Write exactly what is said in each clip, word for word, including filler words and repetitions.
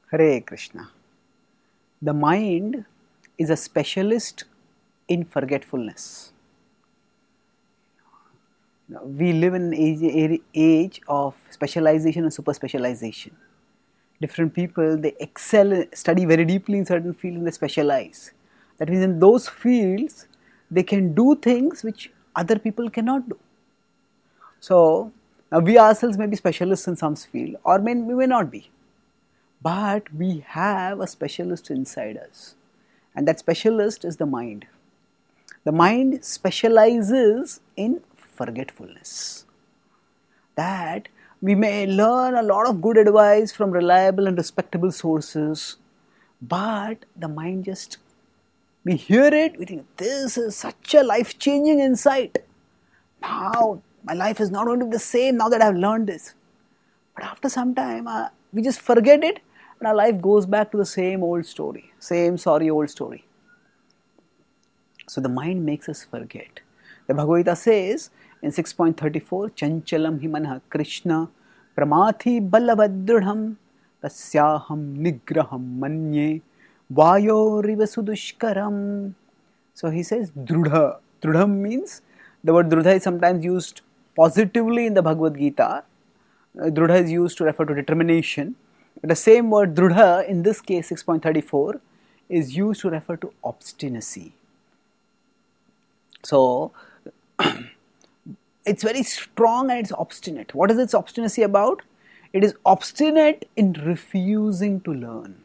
Hare Krishna. The mind is a specialist in forgetfulness. We live in an age, age of specialization and super specialization. Different people, they excel, study very deeply in certain fields and they specialize. That means in those fields, they can do things which other people cannot do. So, now we ourselves may be specialists in some field or may, we may not be. But we have a specialist inside us. And that specialist is the mind. The mind specializes in forgetfulness. That we may learn a lot of good advice from reliable and respectable sources, but the mind just, we hear it, we think, this is such a life-changing insight. Now, my life is not going to be the same now that I have learned this. But after some time, uh, we just forget it and our life goes back to the same old story, same sorry old story. So the mind makes us forget. The Bhagavad Gita says in six point thirty-four, Chanchalam hi manah Krishna pramathi balabadrudham tasyaham nigraham manye vayoriva sudushkaram. So he says drudha. Drudham means, the word drudha is sometimes used positively in the Bhagavad Gita. Drudha is used to refer to determination. But the same word drudha in this case, six point thirty-four, is used to refer to obstinacy. So, it's very strong and it's obstinate. What is its obstinacy about? It is obstinate in refusing to learn.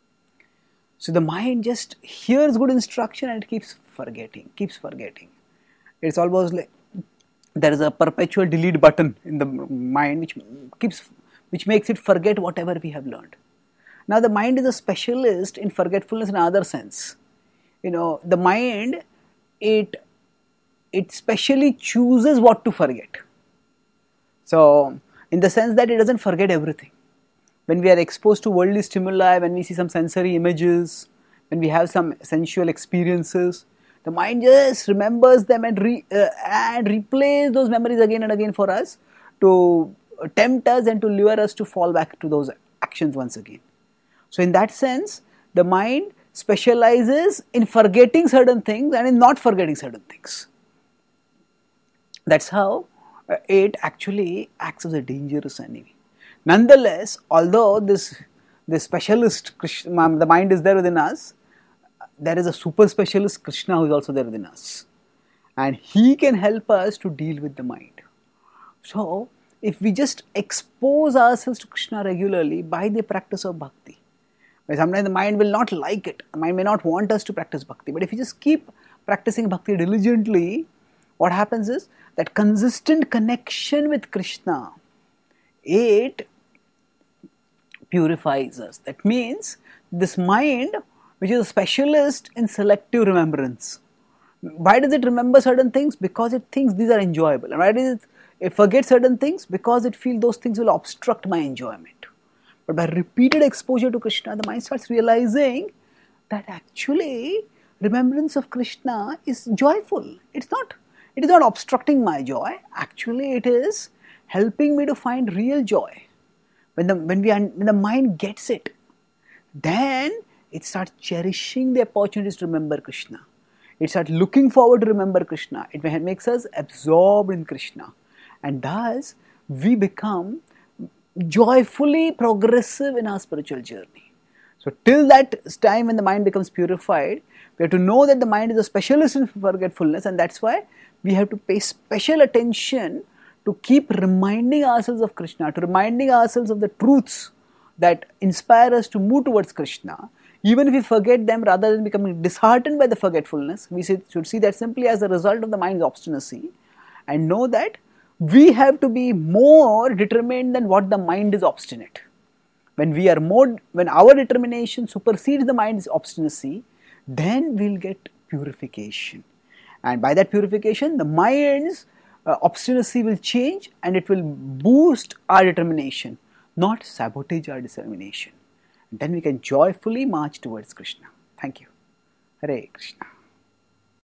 So the mind just hears good instruction and it keeps forgetting, keeps forgetting. It's almost like there is a perpetual delete button in the mind which keeps, which makes it forget whatever we have learned. Now the mind is a specialist in forgetfulness in another sense. You know, the mind, it it specially chooses what to forget. So, in the sense that it doesn't forget everything. When we are exposed to worldly stimuli, when we see some sensory images, when we have some sensual experiences, the mind just remembers them and, re, uh, and replays those memories again and again for us to tempt us and to lure us to fall back to those actions once again. So, in that sense, the mind specializes in forgetting certain things and in not forgetting certain things. That's how uh, it actually acts as a dangerous enemy. Nonetheless, although this, this specialist, Krishna, the mind is there within us, there is a super specialist Krishna who is also there within us. And he can help us to deal with the mind. So, if we just expose ourselves to Krishna regularly by the practice of bhakti, sometimes the mind will not like it, the mind may not want us to practice bhakti, but if we just keep practicing bhakti diligently, what happens is that consistent connection with Krishna, it purifies us. That means this mind, which is a specialist in selective remembrance. Why does it remember certain things? Because it thinks these are enjoyable. And why does it, it forget certain things? Because it feels those things will obstruct my enjoyment. But by repeated exposure to Krishna, the mind starts realizing that actually remembrance of Krishna is joyful. It's not, it is not obstructing my joy. Actually, it is helping me to find real joy. When the, when we are, when the mind gets it, then it starts cherishing the opportunities to remember Krishna. It starts looking forward to remember Krishna. It makes us absorbed in Krishna. And thus, we become joyfully progressive in our spiritual journey. So, till that time when the mind becomes purified, we have to know that the mind is a specialist in forgetfulness, and that's why we have to pay special attention to keep reminding ourselves of Krishna, to reminding ourselves of the truths that inspire us to move towards Krishna. Even if we forget them, rather than becoming disheartened by the forgetfulness, we should see that simply as a result of the mind's obstinacy and know that we have to be more determined than what the mind is obstinate. When we are more, when our determination supersedes the mind's obstinacy, then we'll get purification. And by that purification, the mind's uh, obstinacy will change and it will boost our determination, not sabotage our determination. And then we can joyfully march towards Krishna. Thank you. Hare Krishna.